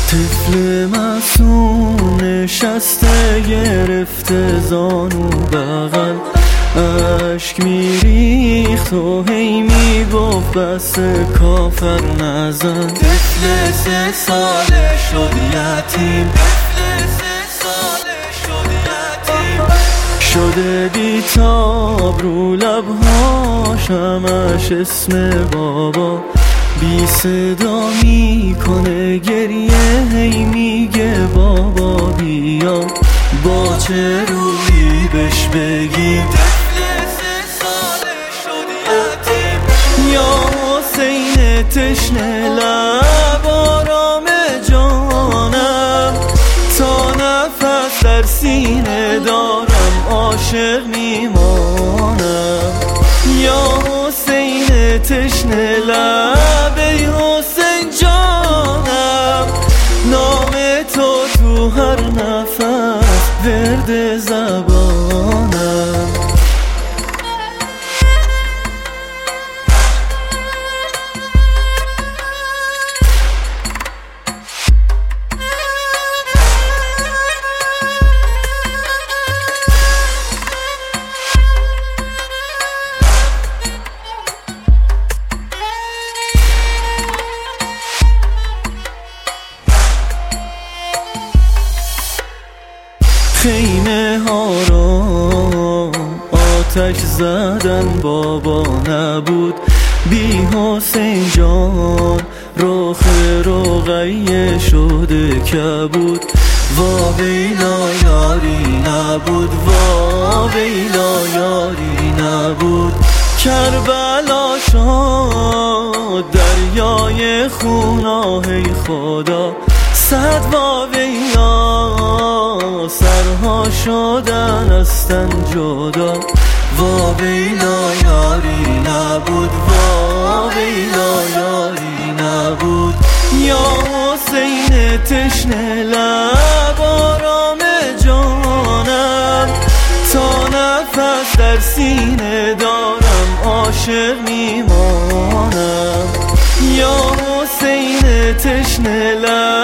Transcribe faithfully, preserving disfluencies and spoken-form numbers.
طفل معصوم نشسته گرفته زانو بغل، اشک میریخت و هی میگفت بس کافر نزن. طفل سه ساله شد یتیم، طفل سه ساله شد یتیم. شده بیتاب رو لبهاش همش اسم بابا، بی صدا میکنه گریه، هی میگه بابا بیا. با چه رویی بهش بگیم طفل سه ساله شد یتیم؟ یا حسین تشنه لب آرام جانم، تا نفس در سینه دارم عاشق میمانم. یا حسین تشنه لب ای حسین جانم، نام تو تو هر نفس ورد زبانم. خیمه ها را آتش زدن بابا نبود، بی حسین جان رخ رقیه شده کبود. وا ویلا یاری نبود، وا ویلا یاری نبود. کربلا شد دریای خون، آهی خدا صد وا ویلا، سرها شدن استن جدا. وا ویلا یاری نبود، وا ویلا یاری نبود. یا حسین تشنه لب آرام جانم، تا نفس در سینه دارم عاشق میمانم. یا حسین تشنه لب